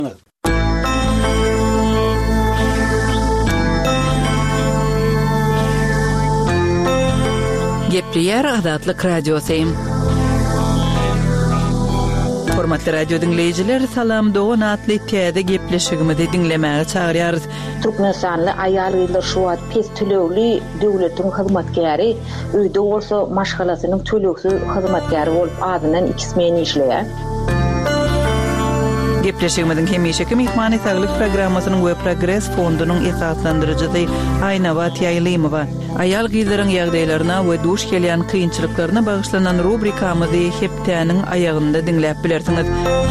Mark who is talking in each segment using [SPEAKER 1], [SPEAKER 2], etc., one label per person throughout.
[SPEAKER 1] Gepleyer Azatlyk Radiosyň. Hormatly radio dinleyijiler, salam dogan atly täze gepleşigimizi dinlemäge çagyrýarys.
[SPEAKER 2] Türkmenistanly aýallar şu wagt pes tölegli döwletiň hyzmatgäri, öýde bolsa maşgalasynyň töleksiz hyzmatgäri bolup adynan 2 men işleýär.
[SPEAKER 1] Gepleşigimiziň hemişeki mehmany saglyk programmasynyň we Progress fondunyň esaslandyrjysy Aýnabat Ýaýlymowa aýal gyzlaryň ýagdaýlaryna we duş gelýän kynçylyklaryna bagyşlanan rubrikamyzy heptäniň aýagynda dinläp bilersiňiz.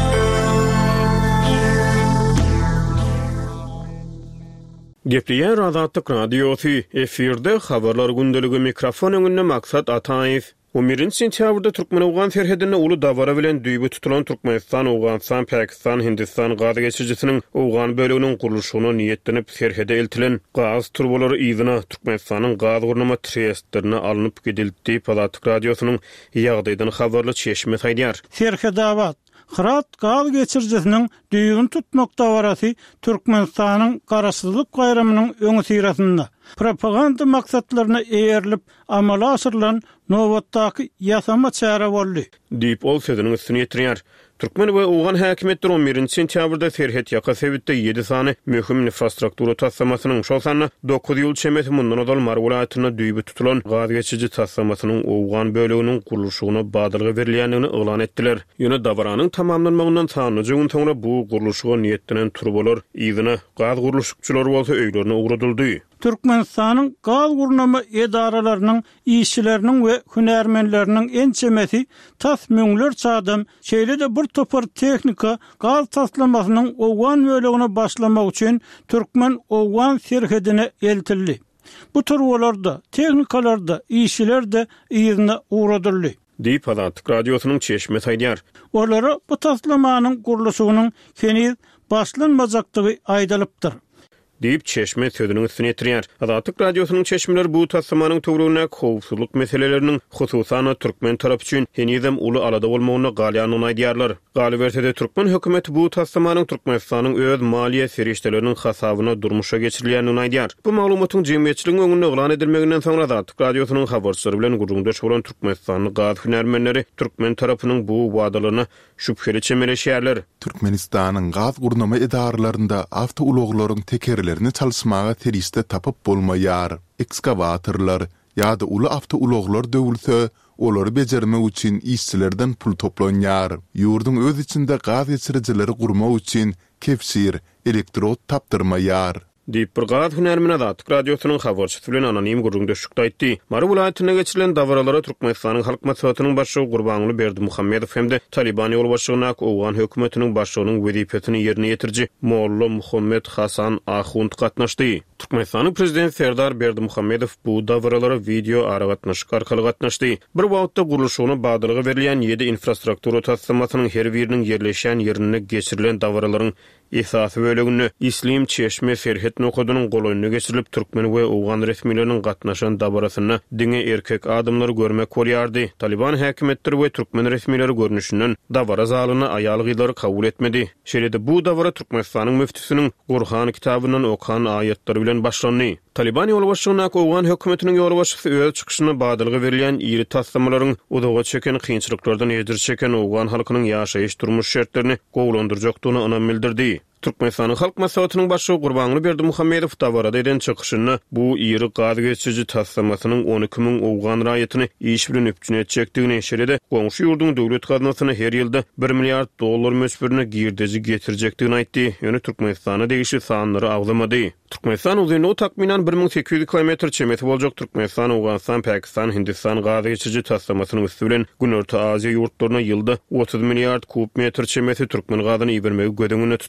[SPEAKER 3] Gepleýär Azatlyk Radiosy efirde habarlar gündəligi mikrofon öňünde Maksat Ataýew. 11 sentýabrda Türkmen-Awgan serhedine uly dawara bilen düýbi tutulan Türkmenistan, Awganistan, Pakistan, Hindistan gaz geçirjisiniň Awgan bölегiniň gurulşygyna niýetlenip serhede eltilen gaz turbolary ýygyna Türkmenistanyň gaz gurnama trestlerine alınıp gidildi. Azatlyk Radiosynyň ýagdaýdan habarly çeşme saýdýar.
[SPEAKER 4] Serhedabat Hırat gaz geçirjisiniň düýbini tutmak dawarasy Türkmenistanyň garaşsyzlyk gaýramynyň öňü sirasynda propaganda maksatlaryna eýerilip amala aşyrylan nowatdaky ýasama çäre boldy.
[SPEAKER 3] Diýip ol sözüniň üstüne ýetirýär. Türkmen we Awgan häkimetleri 11 sentýabrda serhet ýaka sebitde 7 sany möhüm infrastruktura tassamasynyň şol sany 9 ýyl çemeti mundan odal Marwulatyna düýbi tutulan gaz geçirji tassamasynyň Awgan böleginiň gurulşygyna badalgy berilýändigini elan etdiler. Ýöne dawaranyň tamamlanmagyndan sanyjy gün soňra bu gurulşyga niýetlenen turbolar ýygyna gaz gurulşykçylary bolsa öýlerine ugradyldy.
[SPEAKER 4] Türkmenistanyň gaz gurnama edaralarynyň işçileriniň we hünärmenleriniň en çemeti tas müňler çadam şeýle de bir topar tehnika gaz taslamasynyň Awgan bölegine başlamak üçin Türkmen-Awgan serhedine eltildi. Bu turbolarda, tehnikalarda işçiler de ýerine ugradyldy.
[SPEAKER 3] Diýip Azatlyk Radiosynyň çeşme saýdýar.
[SPEAKER 4] Olara bu taslamanyň gurulşygynyň keniz başlanmajakdygy aýdalypdyr.
[SPEAKER 3] Diýip çeşme sözüniň üstüne ýetirýär. Azatlyk Radiosynyň çeşmeler bu tassamanyň töwrüne howpsuzlyk meseleleriniň hususan Türkmen tarapy üçin henizem uly alada bolmagyna galýanyny aýdýarlar. Galibertede Türkmen hökümeti bu tassamanyň Türkmenistanyň öz maliýe serişdeleriniň hasabyna durmuşa geçirilýänini aýdýar. Bu maglumatyň jemgyýetçiligiň öňünde elan edilmeginden soňra Azatlyk Radiosynyň habarçylary bilen gurulmdaş bolan Türkmenistanyň gaz hünärmenleri Türkmen tarapynyň bu wadalaryna şüpheli çemeleşýärler.
[SPEAKER 5] Türkmenistanyň gaz gurnama edarlarynda awtouloglaryň tekerlerini çalysmaga teriste tapyp bolmaýar. Ekskavatorlar ýa-da uly awtouloglar döwülse, olary bejermek üçin işçilerden pul toplanýar. Ýurdun öz içinde gaz geçirjileri gurmak üçin kepsir, elektrod tapdyrmaýar.
[SPEAKER 3] Diýip bir gaz hünärmeni Azatlyk Radiosynyň habarçysy bilen anonim gurulmdaşlykda aýtdy. Marwulatyna geçirilen dawralara Türkmenistanyň halk maslahatynyň başlygy Gurbanly Berdimuhammedow hem-de Taliban ýol başlygyna Awgan hökümetiniň başlygynyň wezipetini ýerine ýetirji Molla Muhammed Hasan Ahund gatnaşdy. Türkmenistanyň prezidenti Serdar Berdimuhammedow bu dawralara video aragatnaşyk arkaly gatnaşdy. Bir wagtda gurulşygyna badalgy berilýän 7 infrastruktura tassamasynyň her biriniň yerleşen ýerine geçirilen dawralaryň esasy bölegini İslim çeşme serhet nokodunyň golaýyna geçirilip Türkmen we Awgan resmileriniň gatnaşan dawrasyna diňe erkek adamlary görmek bolýardy. Taliban häkimetleri we Türkmen resmileri görnüşinden dawra zalyny aýal gyzlary kabul etmedi. Şeýle bu dawra Türkmenistanyň müftisiniň Gurhan kitabyndan okan aýatlary bilen başlandy. Taliban ýol başlygyna Awgan hökümetiniň ýol başçysy öz çykyşyna badalgy berilýän ýeri tassamalaryň udaga çeken kynçylyklardan ejder çeken Awgan halkynyň ýaşaýyş durmuş şertlerini gowlandyrjakdygyny anam bildirdi. Türkmenistanyň halk maslahatynyň başlygy Gurbanly Berdimuhammedow dawarada eden çykyşyny bu ýeri gaz geçirji tassamasynyň 12.000 Awgan raýatyny iş bilen öpjün etjekdigini şeýle goňşy ýurdun döwlet gaznasyna her ýylda $1 milliard möçberine girdeji getirjekdigini aýtdy. Ýöne Türkmenistana degişi sanlary agzamady. Türkmenistan uzyny takminan 1800 km çemeti boljak. Türkmenistan, Awganistan, Pakistan, Hindistan gaz geçirji tassamasynyň üstü bilen Günorta Aziýa ýurtlaryna ýylda 30 milliard kub metr çemeti Türkmen gazyny ýebermegi gödüňüne tutýar.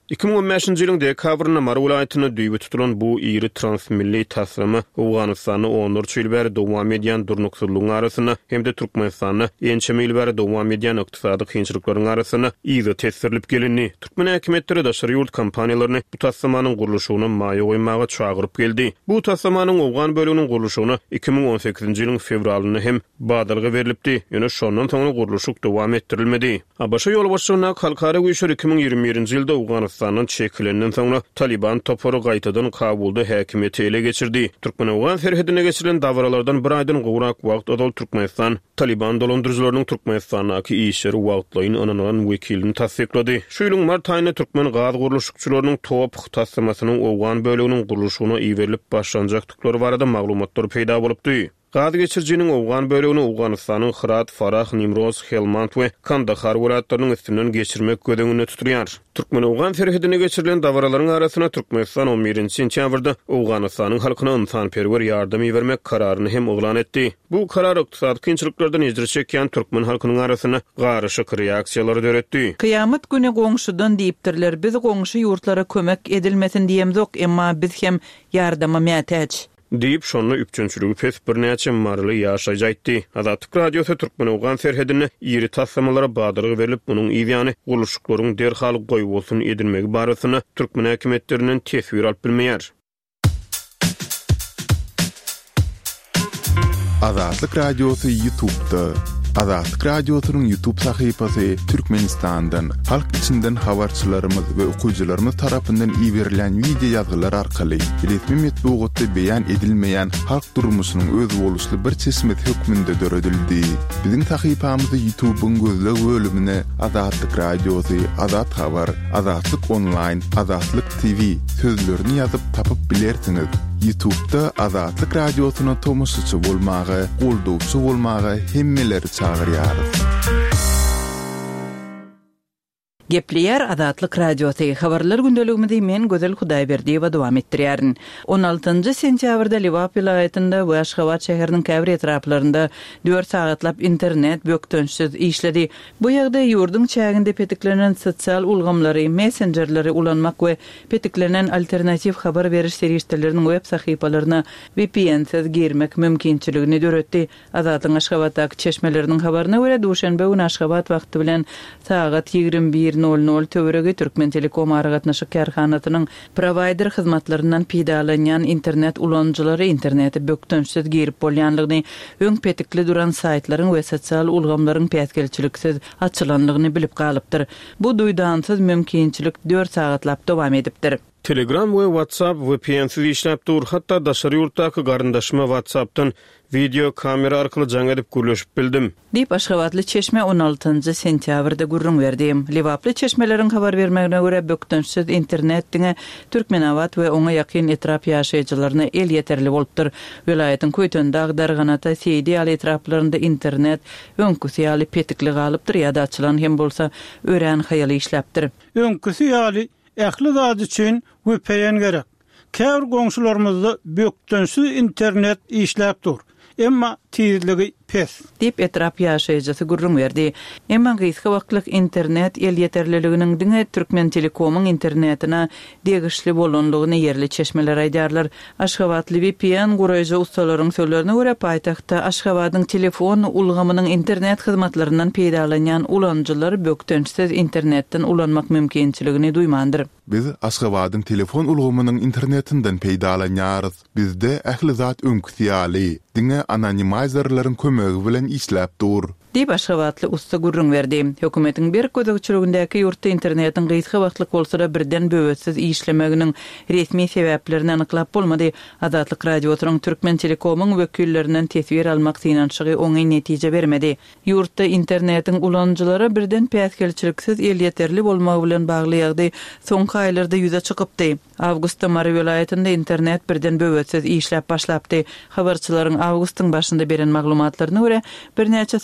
[SPEAKER 3] 2015-nji ýylyň dekabrynda Mara welaýatyna düýbi tutulan bu iri transmilli taslymy Owganystany 14 ýyl bäri dowam edýän durnuksyzlygyň arasyna hem-de Türkmenistany ençe ýyl bäri dowam edýän ykdysady kynçylyklaryň arasyna ýygy tesirilip gelindi. Türkmen häkimetleri daşary ýurt kampaniýalaryny bu taslamanyň guruluşyna maýa goýmaga çagyryp geldi. Bu taslamanyň Owgan bölüginiň guruluşyna 2018-nji ýylyň fevralyna hem badalga berilipdi. Ýöne şondan soň guruluşyk dowam etdirilmedi. Abaşa ýol başçylygyna halkara güýçler 2021-nji ýylda Owganystanyň çekilenden soňra Taliban topory gaýtadan Kabulda häkimiýeti ele geçirdi. Türkmen-Owgan serhedine geçirilen dawralardan bir aýdan gowrak wagt odal Türkmenistan Taliban dolandyrjylarynyň Türkmenistanyňky işleri wagtlaryny ananagan wekilini tasdiklady. Şu ýylyň mart aýynda Türkmen gaz guruluşçylarynyň top tasdamasynyň Owgan bölüginiň guruluşyna iwerilip başlanjakdyklary barada maglumatlar peýda bolupdy. Gaz geçirjiniň Owgan bölügini Owganystanyň Hirat, Farah, Nimroz, Helmand we Kandahar welaýatlarynyň üstünden geçirmek gödegini tutýar. Türkmen-Owgan serhedine geçirilen dawralaryň arasyna Türkmenistan 11-nji sentýabrda Owganystanyň halkyna ynsanperwer ýardamy bermek kararyny hem oglan etdi. Bu karar ykdysady kynçylyklardan ejder çekýän türkmen halkynyň arasyna garşyk reaksiýalary döretdi.
[SPEAKER 1] Kıyamet güni goňşudan diýipdirler, biz goňşy ýurtlara kömek edilmesin diýemzok, emma biz hem ýardama mätäç.
[SPEAKER 3] Diýip şonu üpçünçülügi pes birnäçe marly ýaşaýy aýtdy. Azatlyk radiosy Türkmen-Owgan serhedine ýeri taslamalara badyrygy berilip, munyň ýany guruluşyklaryň derhal goýup bolsun edilmegi barasyny türkmen häkimetlerinden tesbir alyp bilmeýär.
[SPEAKER 5] Azatlyk radiosy YouTube'da. Azatlyk radiosynyň YouTube sahypasy Türkmenistandan, halk içinden habarçylarymyz we okuwçylarymyz tarapyndan iýerilen video ýazgylar arkaly resmi metbugatda beýan edilmeýän halk durmuşynyň öz boluşly bir çeşmet hökmünde döredildi. Biziň sahypamyzda YouTube'un gözleg bölümine Azatlyk radiosy, Azat habar, Azatlyk online, Azatlyk TV sözlerini ýazyp tapyp bilersiňiz. YouTube'da Azatlyk radiosyna tomoşaçy bolmagy, goldowçy bolmagy hemmeleri çagyrýar.
[SPEAKER 1] Gepleyer Azatlyk radiosy habarlar gündeligimizde men Gözel Hudaýberdiýewa dowam etdirýärin. 16-njy sentýabrda Liwap vilayatyny we Aşgabat şäheriniň käbir etraplarynda 4 sagatlap internet bökdönşsiz işledi. Bu ýagdaý ýurdun çäginde petiklenen sosial ulgamlary, messengerleri ulanmak we petiklenen alternativ habar beriş serişleriniň web sahypalaryna VPN-siz girmek mümkinçiligini döretdi. Azatlyň Aşgabatdaky çeşmeleriniň habaryna görä duşanbe günü Aşgabat wagty bilen sagat 21:00 töweregi Türkmen Telekom aragatnaşyk karhanatynyň provider hyzmatlaryndan peýdalanýan internet ulanjylary interneti bökdönşsiz girip bolýanlygyny, öň petikli duran saytlaryň we sosial ulgamlaryň päsgelçiliksiz açylanlygyny bilip galypdyr. Bu duýdansyz mümkinçilik 4 sagatlap dowam edipdir.
[SPEAKER 3] Telegram we WhatsApp VPN-siz işläp dur. Hatda daşary ýurtdaky garyndaşyma WhatsApp'tan video kamera arkaly jaň edip gürleşip bildim.
[SPEAKER 1] Diýip Aşgabatly çeşme 16-njy sentýabrda gurrun berdi. Liwaply çeşmeleriň habar bermegine görä bökdönşsiz internetdiňe Türkmenawat we oňa ýakyn etrap ýaşaýjylaryna el ýeterli bolupdyr. Vilayatyň köýtünde Agdarganata Seydi al etraplarynda internet öňküsi ýaly petikli galypdyr ýa-da açylan hem bolsa ören haýaly işläpdir.
[SPEAKER 4] Öňküsi ýaly ähli zat üçin VPN gerek. Käbir goňşularymyzda bökdönşsiz internet işläp dur. Emma tizligi pes.
[SPEAKER 1] Diýip etrap ýaşaýjysy gurrun berdi. Emma gysga wagtlyk internet el ýeterliliginiň diňe Türkmen Telekomyň internetina degişli bolanlygyny ýerli çeşmeler aýdarlar. Aşgabatly VPN guraýjy ustalaryň sözlerine görä paýtagtda Aşgabatyň telefon ulgamynyň internet hyzmatlaryndan peýdalanýan ulanjylar bökdönşsiz internetden ulanmak mümkinçiligini duýmandyr.
[SPEAKER 5] Biz Aşgabatyň telefon ulgamynyň internetinden peýdalanýarys. Bizde ähli zat öňküsi ýaly diňe anonymizerlaryň kömegi bilen işläp dur.
[SPEAKER 1] Diýip Aşgabatly usta gurrun berdi. Hökümetiň bir gözegçiligindäki ýurtda internetiň gysga wagtlyk bolsa-da birden böwütsiz işlemeginiň resmi sebäplerini anyklap bolmady. Azatlyk radiosynyň Türkmen Telekomyň wekillerinden tesbir almak synanşygy oňy netije bermedi. Ýurtda internetiň ulanjylary birden päsgelçiliksiz el ýeterli bolmagy bilen bagly ýagdaý soňky aýlarda ýüze çykypdy. Awgustda Mara welaýatynda internet birden böwütsiz işläp başlapdy. Habarçylaryň awgustyň başynda beren maglumatlaryna görä bir näçe sagatlap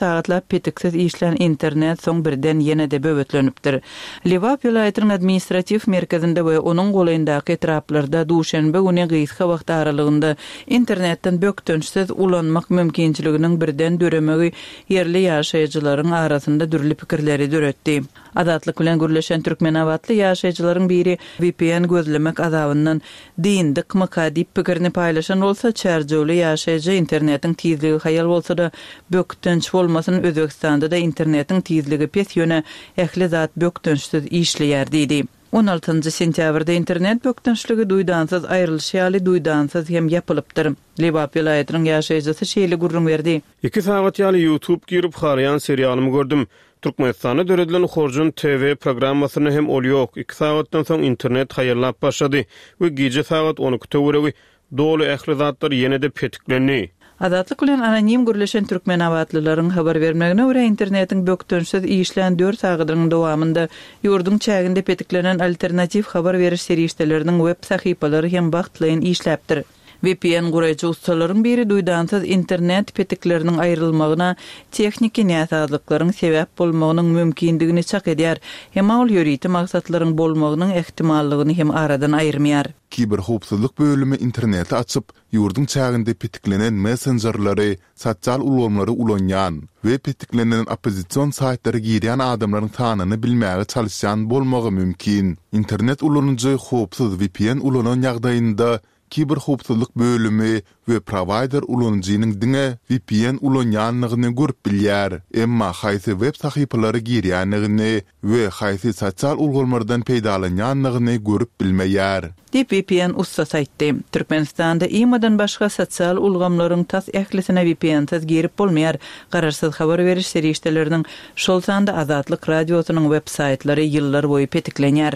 [SPEAKER 1] petiksiz işlen internet soň birden ýene-de böwetlenipdir. Liwap ýylatynyň administrativ merkezinde we onuň golaýyndaky etraplarda duşanbe güni gysga wagt aralygynda internetden bökdönçsiz ulanmak mümkinçiliginiň birden döremegi yerli ýaşaýjylaryň arasynda dürli pikirleri döretdi. Adatlyk bilen gürleşen türkmen awatly ýaşaýjylaryň biri VPN gözlemek azabyndan diýindik makadip pikirini paýlaşan bolsa, çärjewli ýaşaýjy internetiň tizligi haýal bolsa-da bökdönç bolmasyn Özbekistanda da internetiň tizligi pes ýöne ähli zat bökdönçsiz işleýär diýdi. 16 sentýabrda internet bökdönçligi duýdansyz aýrylyşýaly duýdansyz hem ýapylypdyr. Liwap ýylatynyň ýaşaýjysy şeýle gurrun berdi. 2 sagat ýaly YouTube girip harayan serialymy gördüm. Türkmenistana döredilen Horjun TV programmasyny hem ol ýok. 2 sagatdan soň internet haýyrlap başlady we gije sagat 12-de wuregi dolu ähli zatlar ýene-de petiklendi. Adatlyk bilen anonim gürleşen türkmen awatlylaryň habar bermegine görä internetiň bökdönçsiz işlen 4 sagatynyň dowamında ýurdun çäginde petiklenen alternativ habar beriş serişdeleriniň web sahypalary hem wagtlaýyn işläpdir. VPN guraýjy ustalaryň biri duýdansyz internet petikleriniň aýrylmagyna texniki näsazlyklaryň sebäp bolmagynyň mümkindigini çak edýär. Hem ol ýöriýti maksatlaryň bolmagynyň ehtimallygyny hem aradan aýyrmaýar. Kiberhowpsuzlyk bölümi interneti açyp, ýurdun çäginde petiklenen messengerlary, sosial ulanmary ulanýan we petiklenen opposition saytlary girýän adamlaryň tanyny bilmäge çalışýan bolmagy mümkin. Internet ulanjy howpsuz VPN ulanan ýagdaýynda kiberhowpsuzlyk bölümi we provider ulanjynyň diňe VPN ulanýanlygyny görüp bilýär. Emma haýsy web sahypalary girýänligini we haýsy sosial ulgamlardan peýdalanýanlygyny görüp bilmeýär. VPN ustası aýtdy. Türkmenistanda imadan başga sosial ulgamlaryň tas ählisine VPN-siz girip bolmaýar. Gararsyz habar beriş serişdeleriniň şol sanda Azatlyk radiosynyň web saytlary ýyllar boýy petiklenýär.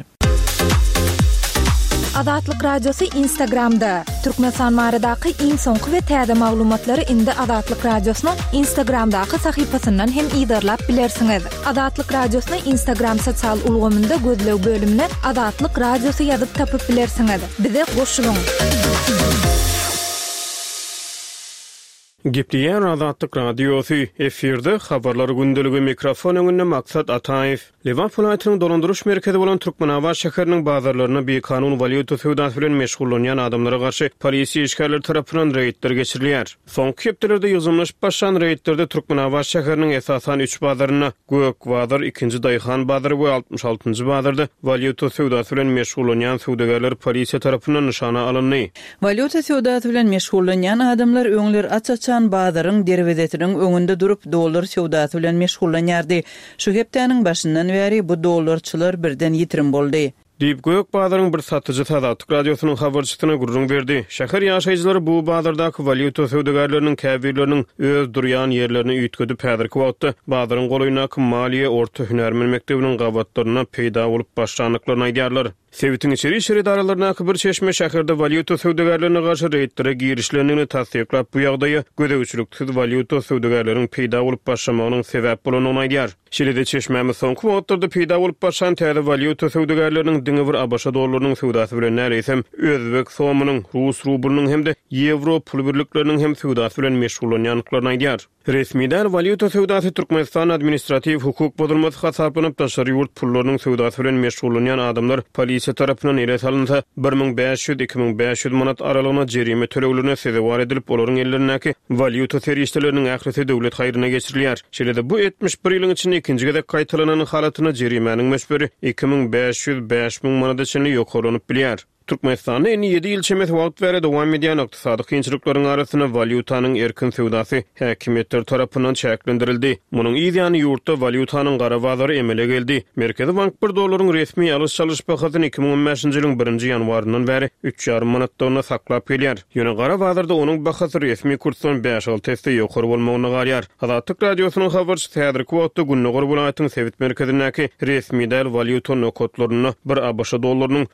[SPEAKER 6] Azatlyk radiosu Instagramda. Türkmenistan maradaky iň soňky we täze maglumatlary indi Azatlyk radiosynyň Instagramdaky sahypasyndan hem ýydarlap bilersiňiz. Azatlyk radiosyny Instagram sosial ulgamynda gözlew bölümine Azatlyk radiosu ýazyp tapyp bilersiňiz. Bize goşulyň.
[SPEAKER 3] Gepleyen Azatlyk radiosu efirde habarlar gündeligi mikrofon öňünde Maksat Ataýew. Liwap ýylatynyň dolandyryş merkezi bolan Türkmenabat şäheriniň bazarlaryna bekanun valyuta sowdasy bilen meşgullanýan adamlara garşy polisiýa işgärleri tarapyndan reýdler geçirilýär. Soňky hepdelerde ýozulmaşyp başlan reýdlerde Türkmenabat şäheriniň esasan 3 bazaryna Gök bazar, 2-nji Daýhan bazary we 66-njy bazarda valyuta sowdasy bilen meşgullanýan sowdagarlar polisiýa tarapyndan nyşana alyndy.
[SPEAKER 1] Valyuta sowdasy bilen meşgullanýan adamlar öňleri açaçan bazaryň derwezetiniň öňünde durup dollar sowdasy bilen meşgullanýardy. Şu hepdeniň başyndan bäri bu dollarçylar birden ýitirim boldy.
[SPEAKER 3] Diýip Gök bazaryň bir satyjy Azatlyk radiosynyň habarçysyna gurrun berdi. Şäher ýaşaýjylary bu bazardaky valyuta sowdagarlarynyň käbirleriniň öz durýan ýerlerini üýtgedip häzirki wagtda bazaryň golaýynaky Maliýe Orta Hünärmen Mekdebiniň gawatlaryna peýda bolup başlandyklaryny aýdýarlar. Sevitiň içeri şeredaralarına bir çeşme şäherde valyuta sowdagarlaryna garşy reýdlere girişlerini tasdiklap bu ýagdaýy gödegçiliksiz valyuta sowdagarlarynyň peýda bolup başlamagynyň sebäp bolanyny aýdýar. Şeýle-de çeşmämiz soňky wagtlarda peýda bolup başlan täze valyuta sowdagarlarynyň diňe bir abaşa dollarynyň sowdasy bilen näreýsem özbek somynyň, rus rublynyň hemde ýewro pul birlikläriniň hem sowdasy bilen meşgullanýanlyklaryny aýdýar. Resmiýetler valyuta sowdasy Türkmenistan administrativ hukuk bozulmasy hasaplanıp daşary ýurt pullarynyň sowdasy bilen meşgullanýan adamlar polisiýa tarapyndan ele salynsa 1500-2500 manat aralygyna jerime töleglerine sebäp edilip olaryň ellerindäki valyuta serişdeleriniň ählisi döwlet haýryna geçirilýär. Şeýle-de bu 71 ýylyň içinde ikinji gezek gaýtalanan halatyna jerimäniň meşberi 2500-5000 manat içinde ýokarlanyp bilýär. Türkmenistanyň en 7 ýylçemet wagt bäri dowam edýän ykdysady kynçylyklaryň arasyna valyutanyň erkin sowdasy häkimetler tarapyndan çäklendirildi. Munyň ýa-ni ýurtda valyutanyň gara bazary emele geldi. Merkezi bank 1 dollaryň resmi alys çalyş bahasyny 2015-nji ýylyň 1-nji ýanwaryndan bäri 3,5 manatdan saklap gelýär. Ýöne gara bazarda onuň bahasy resmi kursdan 5-6 tesde ýokary bolmagyny garýar. Azatlyk radiosynyň habarçysy häzirki wagtda Günnäger welaýatynyň Sewit merkezindäki resmi däl valyuta nokotlaryny 1 ABŞ dollarynyň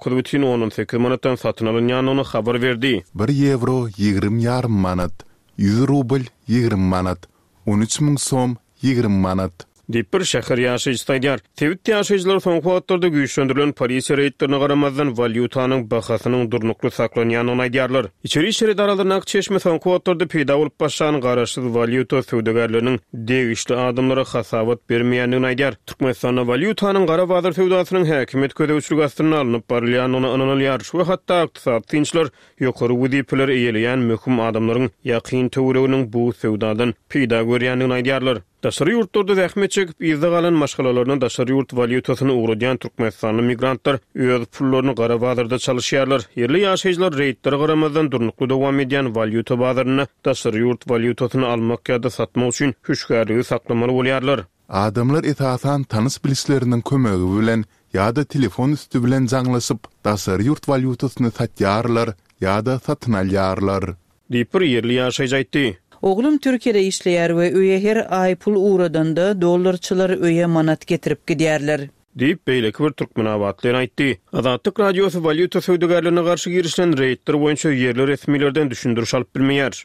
[SPEAKER 3] 18 manatdan satyn alınýanyny habar berdi.
[SPEAKER 5] 1 euro 20,5 manat, 100 rubl 20 manat, 13.000 som 20 manat.
[SPEAKER 3] Dipper şäher ýaşaýjy taýdýar. Tewit ýaşaýjylar soňky wagtlarda güýçlendirilen polisiýa reýtlerine garamazdan valyutanyň bahasynyň durnukly saklanýanyny aýdýarlar. İçeri şerit aralaryna çeşme soňky wagtlarda peýda bolup başlanan garaşsyz valyuta söwdegerleriniň degişli adamlara hasabat bermeýändigini aýdýar. Türkmenistanda valyutanyň gara bazar söwdasynyň häkimet ködäwçiligi astyna alınıp barylýanyny analýar. Şu hatda ykdysat tinçler ýokary wüzipeler eýeleýän möhüm adamlaryň ýakyn töwereginiň bu söwdadan peýda görýändigini aýdýarlar. Daşary ýurtlarda zähmet çekip ýyzda galan maşgalalaryndan daşary ýurt valyutasyny ugrudýan türkmenistanyň migrantlar öz pullaryny gara bazarda çalyşýarlar. Yerli ýaşaýjylar reýtlere garamazdan durnukly dowam edýän valyuta bazaryny daşary ýurt valyutasyny almak ýa-da satmak üçin hüşgärligi saklamaly bolýarlar.
[SPEAKER 5] Adamlar esasan tanys bilisleriniň kömegi bilen ýa-da telefon üstü bilen jaňlaşyp daşary ýurt valyutasyny satýarlar ýa-da satyn alýarlar.
[SPEAKER 3] Diýip bir yerli ýaşaýjy aýtdy.
[SPEAKER 1] Oglum Türkiýede işleýär we öýe her aý pul uğradanda dollarçylar öýe manat getirip gidýärler.
[SPEAKER 3] Diýip beýleki bir türkmen awatlyny aýtdy. Azatlyk radiosy valyuta söwdegerlerine garşy girişlen reýtler boýunça ýerli resmilerden düşündiriş alyp bilmeýär.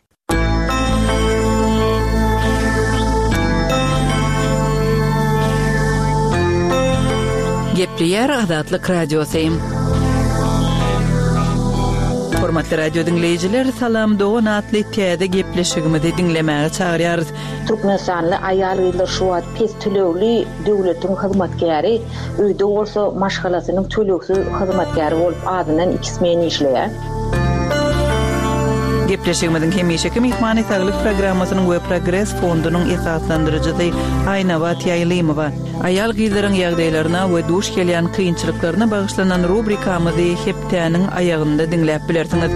[SPEAKER 1] Gepleýär Azatlyk radiosy. Hormatly radio dinleyijiler, salam dogan atly täze gepleşigimizi dinlemäge çagyrýarys.
[SPEAKER 2] Türkmenistanly aýal gyzlar şu wagt pes tölegli döwletiň hyzmatkäri, öýde bolsa maşgalasynyň töleksiz hyzmatkäri bolup adynan 2 men işleýär.
[SPEAKER 1] Gepleşigimiziň hemişeki mehmany saglyk programmasynyň we progress fondunyň esaslandyrjysy Aýna Ýaýlymowa. Aýal gyzlaryň ýagdaýlaryna we duş gelýän kynçylyklaryna bagyşlanan rubrikamyzy hepdäniň aýagynda dinläp bilersiňiz.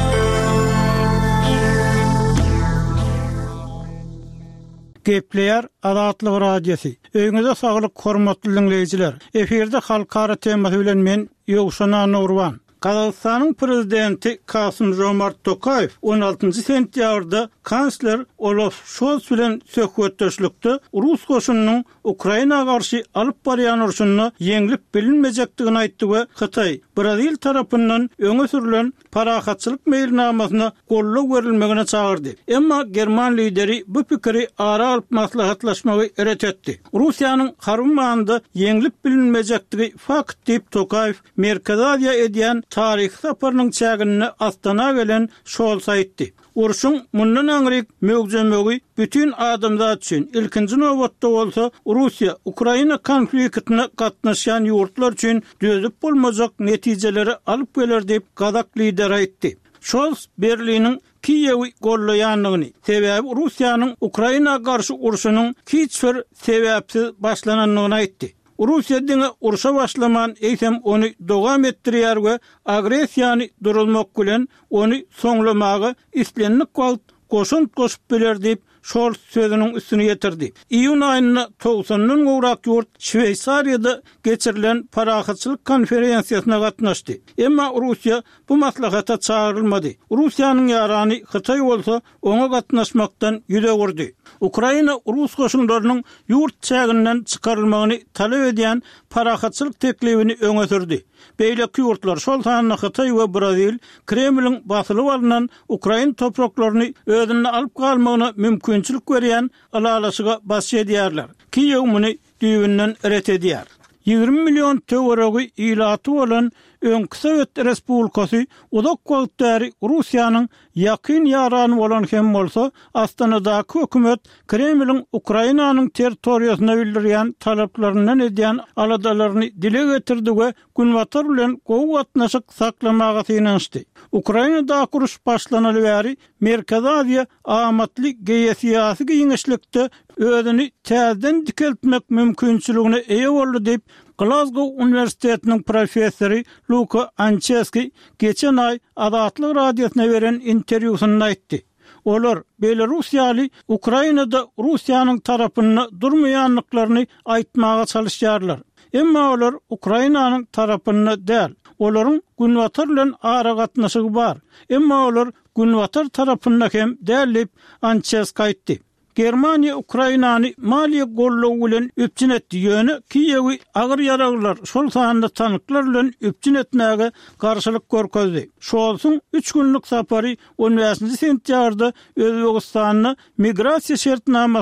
[SPEAKER 4] Gepleýär Azatlyk radiosy. Öňüňizde saglyk hormatly dinleýijiler. Eferde halkara temasy bilen men Ýowşana Nurwan. Kazakstanyň prezidenti Kasym-Jomart Tokayew 16 sentýabrda kansler Olaf Scholz bilen söhbetdeşlikde Rus goşunynyň Ukraina garşy alyp barýan urşuny ýeňlip bilinmejekdigini aýtdy we Hytaý, Brazil tarapyndan öňe sürülen parahatçylyk meýilnamasyna golluk berilmegine çagyrdy. Emma German lideri bu pikiri ara alyp maslahatlaşmagy eret etdi. Russiýanyň harymanda ýeňlip bilinmejekdigi fakt diýip Tokayew Merkezi Aziýa edýän tarih saparynyň çägini astana gelen Scholz aýtdy. Urşun mundan aňryk mögzemegi bütün adamzat üçin ilkinji nowatda bolsa Russiýa Ukraina konfliktine gatnaşan ýurtlar üçin dözüp bolmazak netijeleri alyp geler diýip Kazak lider aýtdy. Scholz Berliniň Kiýewi gollaýanlygyny, sebäbi Russiýanyň Ukraina garşy urşunyň hiçbir sebäpsiz başlananlygyny aýtdy. Russiýa diňe urşa başlaman eýsem ony dowam etdirýär we agresiýany durulmak bilen ony soňlamagy islenlik wagt goşun goşup biler diýip Scholz sözüniň üstüne ýetirdi. Iýun aýyna 90-nyň gowrak ýurt Şweýsariýada geçirilen parahatçylyk konferensiýasyna gatnaşdy. Emma Russiýa bu maslahata çağırylmady. Russiýanyň ýarany Hytaý bolsa oňa gatnaşmakdan ýüze gurdy. Ukraina Rus goşunlarynyň ýurt çäginden çykarylmagyny talap edýän parahatçylyk teklibini öňe sürdi. Beýleki ýurtlar şol sanyna Hytaý we Brazil Kremliň basylyp alynan Ukraina topraklaryny özüne alyp galmagyna mümkinçilik berýän alalaşyga baş edýärler. Kiýew muny düýünden eret edýär. 20 milyon töweregi ilaty bolan Öňkü Sowet Respublikasy uzak wagtdary Russiýanyň ýakyn ýarany bolan hem bolsa Astanadaky hökümet Kremliň Ukrainanyň territoriýasyna bildirýän talaplaryndan edýän aladalaryny dile getirdi we günwatar bilen gowy gatnaşyk saklamaga synanyşdy. Ukrainada kuruş başlanaly bäri Merkezi Aziýa amatly geýesiýasy giňişlikde özüni täzeden dikeltmek mümkinçiligine eýe boldy diýip Glasgow Üniversitetiniň professory Luka Ancheski geçen ay Azatlyk radiosyna beren interwýusynda aýtdy. Olar Belarusiýaly Ukrainada Russiýanyň tarapyna durmaýanlyklaryny aýtmaga çalışýarlar. Emma olar Ukrainanyň tarapyna däl. Olaryň günwatar bilen ara gatnaşygy bar. Emma olar günwatar tarapyna hem däl diýip Ancheski aýtdy. Germaniýa Ukrainany maliýe gollawy bilen öpçün etdi ýöne Kiýewi agyr ýaraglar şol sanda tanyklar bilen öpçün etmäge garşylyk görkezdi. Şolsuň 3 günlük sapary 15 sentýarda Özbegistanyň migrasiýa şertnamasyna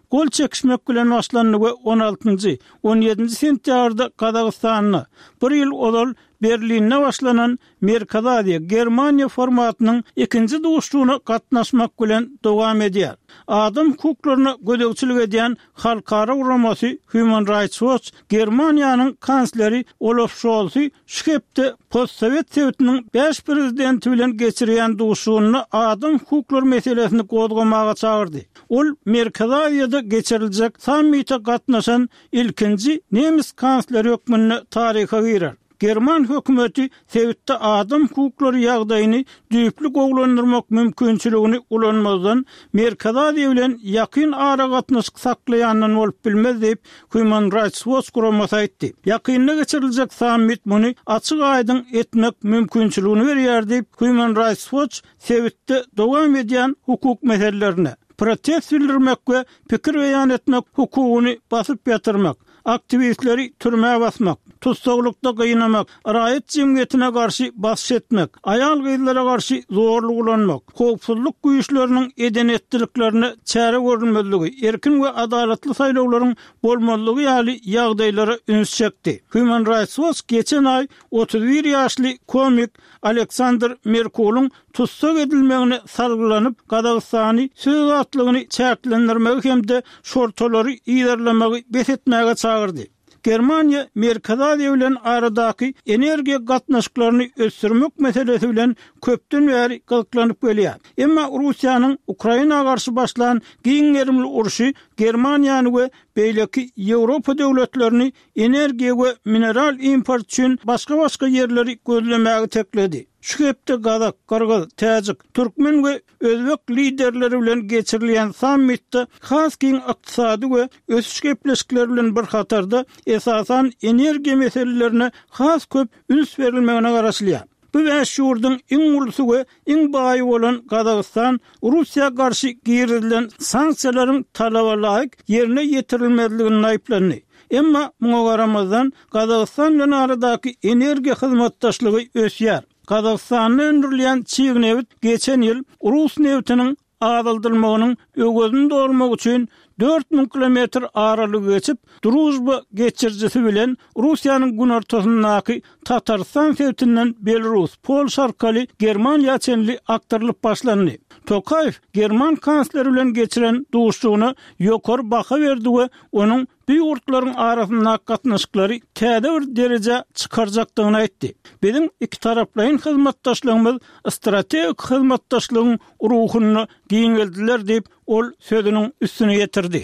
[SPEAKER 4] gol çekişmek bilen başlandy we 16-njy 17-nji sentýabrda Kazakstanyny bir ýyl odal Berlinde başlanan Merkazadiýa Germaniýa formatynyň ikinji duşduğuna gatnaşmak bilen dowam edýär. Adam hukuklaryna gödekçilik edýän halkara uramasy Human Rights Watch Germaniýanyň kansleri Olaf Scholz şu hepde postsovet Sowetiniň 5 prezidenti bilen geçirýän duşugyny adam hukuklary meselesini gozgamaga çağırdy. Ol Merkazadiýada geçiriljek sammita gatnaşan ilkinji nemis kansleri hökmüni taryha girer. German hökümeti Sowetde adam hukuklary ýagdaýyny düýpli gowlandyrmak mümkinçiligini ulanmazdan Merkazadiýa bilen ýakyn ara gatnaşyk saklaýandan bolup bilmez diýip Human Rights Watch guramasy aýtdy. Ýakynda geçiriljek sammit muny açyk aýdyn etmek mümkinçiligini berýär diýip Human Rights Watch Sowetde dowam edýän hukuk meselelerini protest bildirmek we pikir beýan etmek hukugyny basyp ýatyrmak, aktivistleri türmäge basmak, tutsaglykda gıynamak, raýat jemgyýetine garşy baş etmek, aýal gyzlara garşy zorluk ulanmak, howpsuzlyk güýçleriniň eden etdiriklerini çäre görülmezligi, erkin we adalatly saýlawlaryň bolmalygy ýaly ýagdaýlara üns çekdi. Human Rights Watch geçen ay 31 ýaşly komik Alexander Merkulyň tutsak edilmegine salgylanyp Kazakstany söz atlygyny çäklendirmegi hemde şortolary ýerlemegi besetmäge çağırdy. Germaniýa Merkazadiýa bilen aradaky energiýa gatnaşyklaryny ösürmek meselesi bilen köpden bäri gyzyklanıp gelýär. Emma Russiýanyň Ukrainaga garşy başlanan giňerimli uruşy Germaniýany we beýleki Ýewropa döwletlerini energiýa we mineral import üçin başga ýerleri gözlemäge tekledi. Şu hepde Kazak, Kırgız, Täjik, Türkmen we Özbek liderleri bilen geçirilýän sammitde has giň ykdysady we ösüş gepleşikleri bilen bir hatarda esasan energiýa meselelerine has köp üns berilmegine garaşylýar. Bu beş ýurdyň iň ulusy we iň baýy bolan Kazakstan Russiýa garşy girilen sanksiýalaryň talaba laýyk ýerine ýetirilmezligini aýplandy. Emma muňa garamazdan Kazakstan bilen aradaky energiýa hyzmatdaşlygy ösýär. Kazakstanyň öndürilýän çiğ neft geçen ýyl Rus neftiniň azaldylmagynyň ögözünde bolmak üçin 4000 kilometr aralyk geçip Druzhba geçirjisi bilen Russiýanyň gün ortasyndaky Tatarstan sewtinden Belarus, Polşa arkaly Germaniýa çenli aktarlyp başlandy. Tokayev German kansleri bilen geçiren duşugyny ýokary baha berdi we onuň bu ýurtlaryň arasynda gatnaşyklary täze bir derece çykarjakdygyny aýtdy. Bizim iki taraplaryň hyzmatdaşlygymyz strategik hyzmatdaşlygyň ruhuny giňeldiler diýip ol sözüniň üstüne ýetirdi.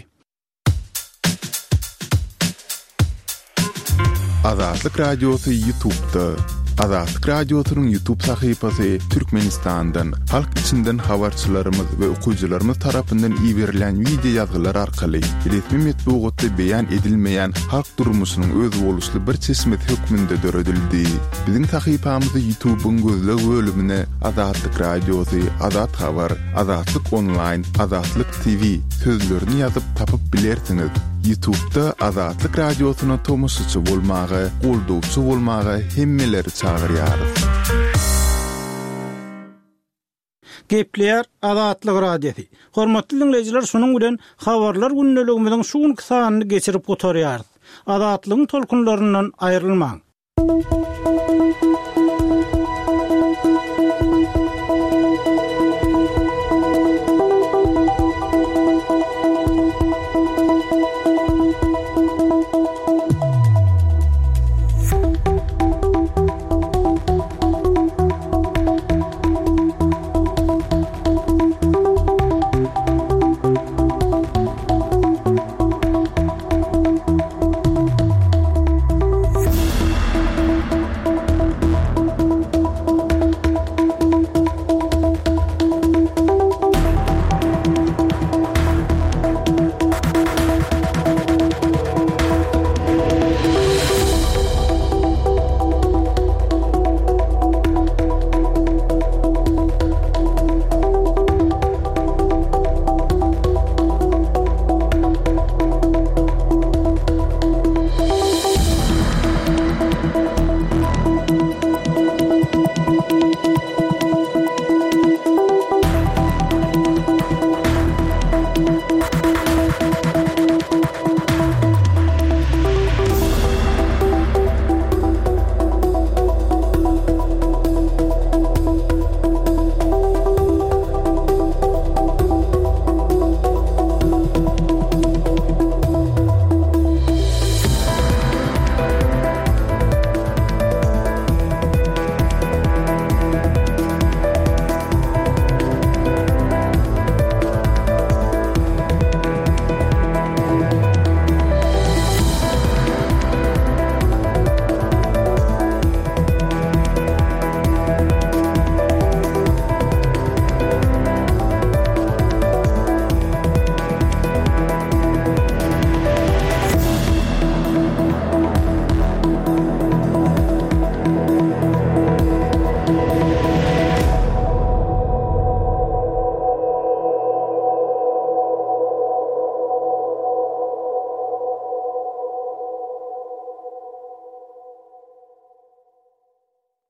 [SPEAKER 5] Azatlyk Radiosu YouTube'da. Azatlyk Radiosu'nun YouTube sahypasy Türkmenistan'dan, halk içinden habarçylarymyz we okuyjylarymyz tarapyndan ýiberilen video ýazgylar arkaly resmi metbuatda beýan edilmeýän halk durmuşynyň öz boluşly bir çeşmet hökmünde döredildi. Biziň sahypamyzy YouTube'un gözleg bölümine Azatlyk Radiosu, Azat Habar, Azatlyk Online, Azatlyk TV sözlerini ýazyp tapyp bilersiňiz. YouTube'da Azatlyk Radiosu'na tomoşçy bolmagy, goldowçy bolmagy hemmeleri çağırýar.
[SPEAKER 4] Gepler Azatlyk Radiosu. Hormatly dinleyijiler, şunuň bilen habarlar günneligimiziň şu günki sanyny geçirip gotarýarys. Azatlygyň tolkunlaryndan aýrylmaň.